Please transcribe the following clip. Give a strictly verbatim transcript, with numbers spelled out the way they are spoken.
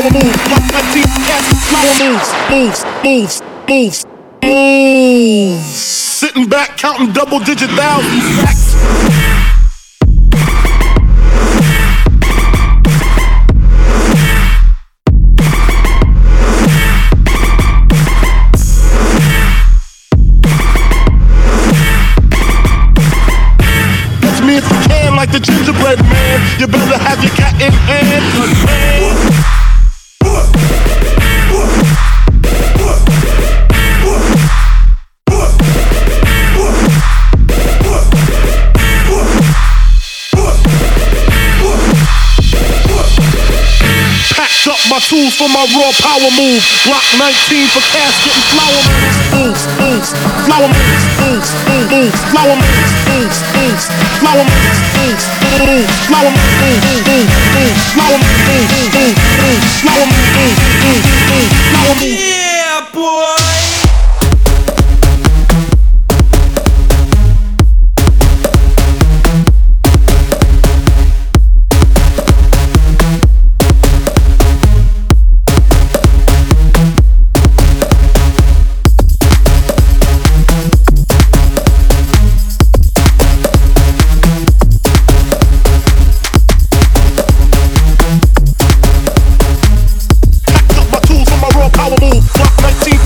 power move. Block nineteen, cast flower moves. Moves, moves, moves, moves. Sitting back, counting double digit thousands. Facts. Me if you can, like the gingerbread man. You better have your cat in hand. Packed up my tools for my raw power move. Block nineteen for casket and flower moves. Moves, moves, flower moves. Moves, moves, flower moves. Moves, moves, flower moves. Moves, moves, flower moves. Moves, moves, flower moves. Moves, moves, flower moves. Moves, moves, flower moves. Yeah, boy. Power move, block nineteen.